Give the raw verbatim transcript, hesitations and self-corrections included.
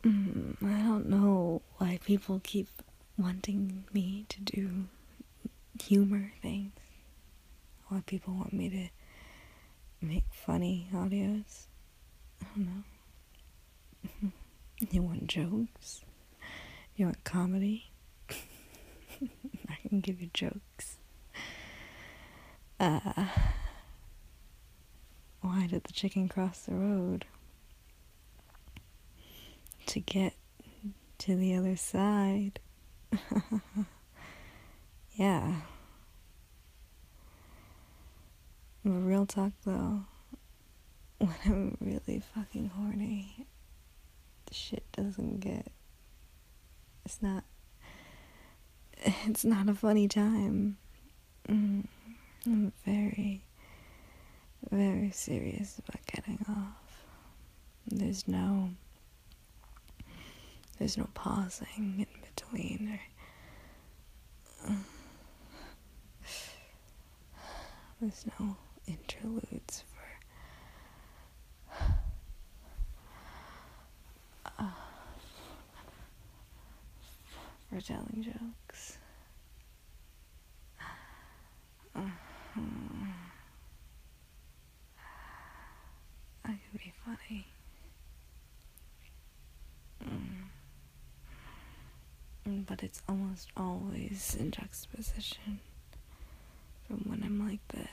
Mm, I don't know why people keep wanting me to do humor things. Why people want me to make funny audios. I don't know. You want jokes? You want comedy? I can give you jokes. Uh, why did the chicken cross the road? To get to the other side. Yeah. But real talk though, when I'm really fucking horny, the shit doesn't get, it's not, it's not a funny time. Mm, I'm very, very serious about getting off. There's no, there's no pausing in between, or uh, there's no interludes for uh, for telling jokes. Uh-huh. I can be funny. Mm. But it's almost always in juxtaposition from when I'm like this.